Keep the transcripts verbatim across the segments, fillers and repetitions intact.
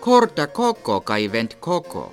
corta coco kai vent coco.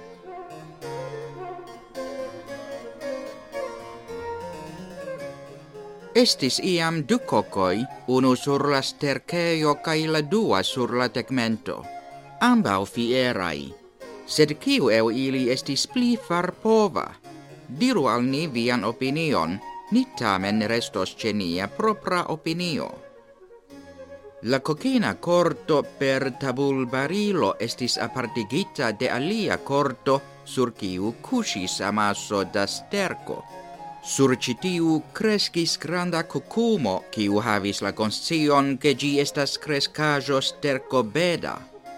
Estis iam du cocoi, unu sur la sterkeo kai la dua sur la tegmento. Ambau fierai, sed kiu eu ili estis pli farpova? Diru al ni vian opinion, ni tamen restos ce nia propra opinio. La cocina corto per tabul barilo estis apartigita de alia corto sur kiu cusis amaso da sterco. Sur citiu crescis granda cucumo, kiu havis la conscion che gi estas crescajo sterco beda.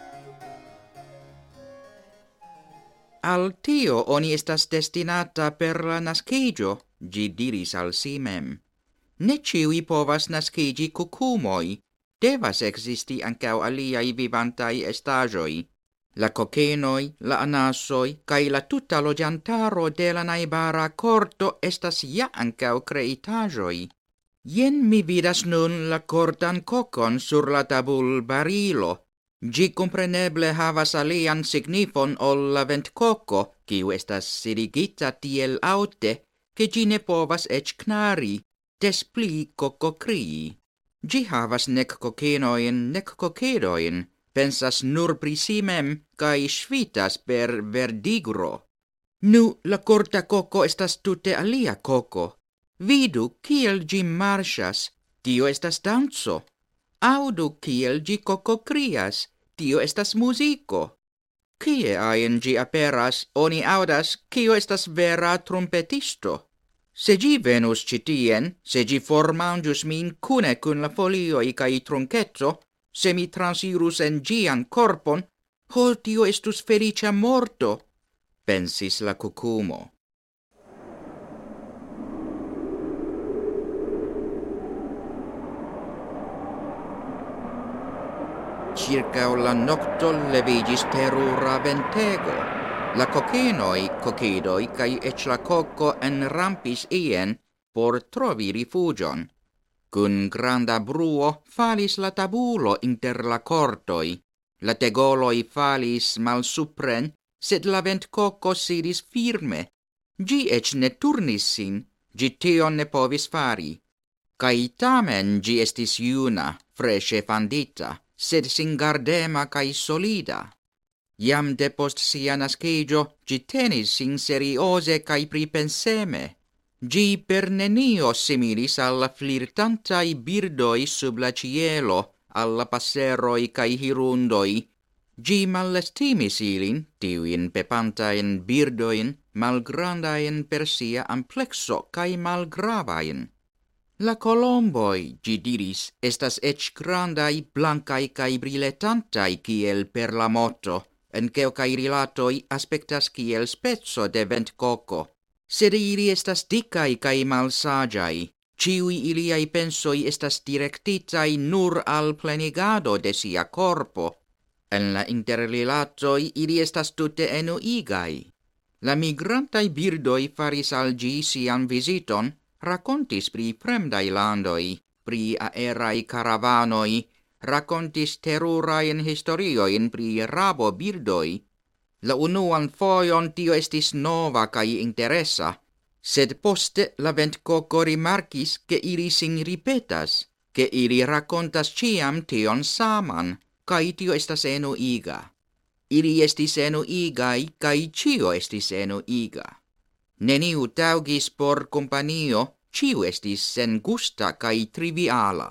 Al tio oni estas destinata per la nascigio, gi diris al si mem. Ne ciui povas nascigi cucumoi, devas existi ancau aliai vivantai estagioi. La cocenoi, la anasoi, cae la tuta logiantaro de la naibara corto estas ja ancau creitagioi. Ien mi vidas nun la cortan cocon sur la tabul barilo. Gi compreneble havas alian signifon ol la vent coco, kiu estas sidigita tiel aute, che gi ne povas ec knari, des pli coco crii. Gi havas nec cocenoin, nec cocedoin, pensas nur pri si mem, cae svitas per verdigro. Nu, la corta coco estas tute alia coco. Vidu kiel gi marchas, tio estas danzo. Audu kiel gi coco crias, tio estas musico. Kie aien gi aperas, oni audas, kio estas vera trompetisto. Se gi venus citien, se gi formangius min cune cun la folioi cae truncetto, se mi transirus en gian corpon, ho tio estus felicia morto, pensis la cucumo. Circa la nocto levigis terura ventego. La cocenoi, cocidoi, cae ec la coco enrampis ien por trovi rifugion. Cun granda bruo falis la tabulo inter la cortoi. La tegoloi falis mal supren, sed la vent coco sidis firme. Gi ec ne turnis sin, gi tion ne povis fari. Cae tamen gi estis iuna, fresce fandita, sed singardema cae solida. Iam depost sia nascigio, gi tenis sin seriose cae pripenseme. Gi per nenio similis alla flirtantai birdoi sub la cielo, alla passeroi cae hirundoi. Gi malestimis ilin, tiuin pepantain birdoin, malgrandain per sia amplexo cae malgravain. La colomboi, gi diris, estas ec grandai, blancai cae briletantai kiel per la moto, en quelcae rilatoi aspectas kiel spezzo de vent coco. Sed ili estas dicai cae malsagiai, ciui iliai pensoi estas directitai nur al plenigado de sia corpo. En la interrilatoi ili estas tute enuigai. La migrantai birdoi faris al gi sian visiton, racontis pri fremdai landoi, pri aerai caravanoi, racontis terurain historioin pri rabo birdoi. La unuan foion tio estis nova cae interessa, sed poste la vent coco rimarcis che ili sin ripetas, che ili racontas ciam tion saman, cae tio estas enuiga. Ili estis enuigai, cae cio estis enuiga. Neniu taugis por companio, ciu estis sen gusta cae triviala.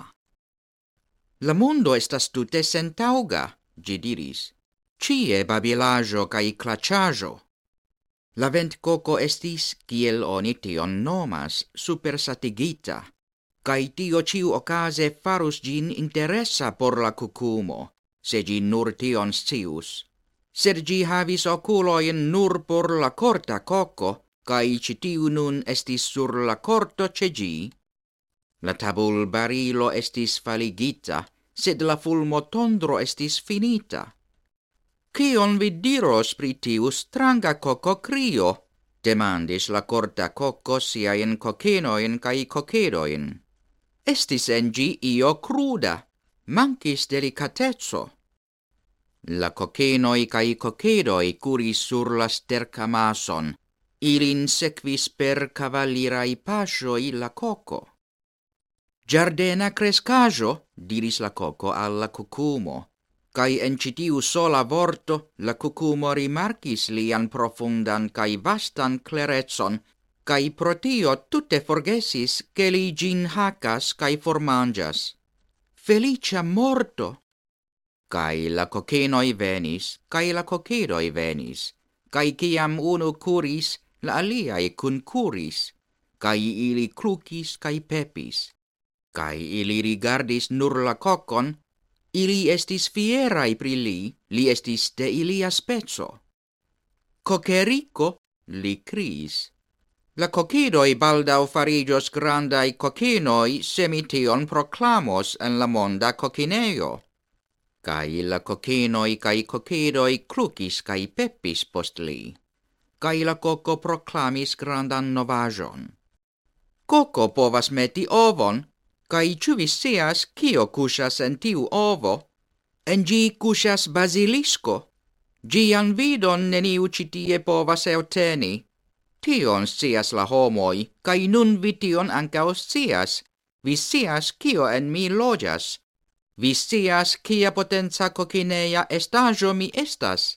La mundo estas tute sen tauga, gi diris. Cie babilajo cae claciajo. La vent coco estis, kiel oni tion nomas, supersatigita, cae tio ciu ocase farus gin interessa por la cucumo, se gi nur tion scius. Sed gi havis oculoin nur por la corta coco, cae citiu nun estis sur la corto ce gi. La tabul barilo estis faligita, sed la fulmo tondro estis finita. Cion vi diros pri tiu stranga coco crio? Demandis la corta coco siain cocenoin cae cocedoin. Estis en gi io cruda, mancis delicatezzo. La coquenoi cae coquedoi curis sur la stercamason. Ilin sequis per cavallirai pasioi la coco. Giardena crescajo, diris la coco alla cucumo, cae en citiu sola vorto la cucumo rimarcis lian profundan cae vastan cleretson, cae protio tutte forgesis che li gin hacas cae formangias. Felicia morto! Cae la coquenoi venis, cae la coquedoi venis, cae ciam unu curis, la aliae concuris, cae ili clucis cae pepis. Cae ili rigardis nur la cocon, ili estis fierai pri li, li estis de ilia spezo. Cocerico, li criis. La coquidoi baldau farigios grandai coquinoi semition proclamos en la monda coquineo. Cae la coquinoi cae coquidoi clucis cae pepis post li. Cae la coco proclamis grandan novajon. Coco povas meti ovon, cae ciu vi scias cio cusas en tiu ovo? En gi cusas basilisco. Gian vidon neniu citie povas euteni. Tion scias la homoi, cae nun vi tion ancao scias. Vi scias cio en mi logias. Vi scias cia potenza cocinea estajo mi estas.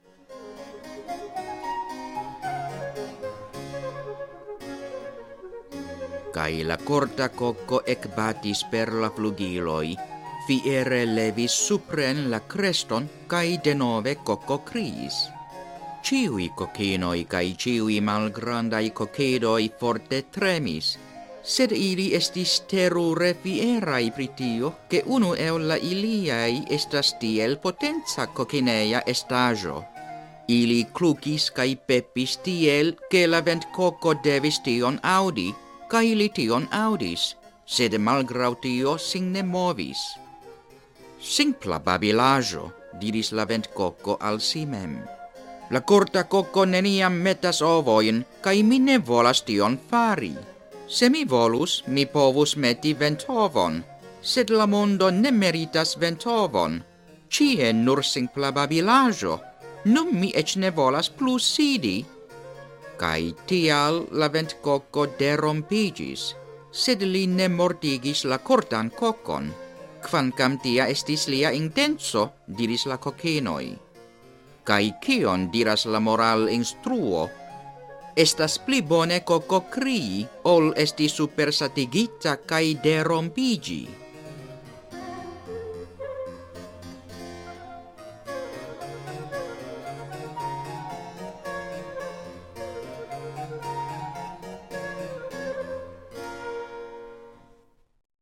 Cae la corta coco ecbatis per la flugiloi, fiere levis supren la creston, cae denove coco criis. Ciui cocinoi cae ciui malgrandai coquedoi forte tremis, sed ili estis terure fierai pritio, che unu el la iliai estas tiel potenza cocinea estajo. Ili clucis cae pepis tiel, che la vent coco devis tion audi, cae li tion audis, sed malgrau tio sin ne movis. Simpla babilajo, diris la vent coco al si mem. La corta coco neniam metas ovoin, cae mi ne volas tion fari. Se mi volus, mi povus meti ventovon, sed la mondo ne meritas ventovon. Cie nur simpla babilajo, nun mi ec ne volas plus sidi. Cae tial la vent coco derompigis, sed li ne mortigis la cortan cocon. Quancam tia estis lia intenso, diris la cocinoi. Cae cion diras la moral instruo? Estas pli bone coco crii, ol esti supersatigita cae derompigi.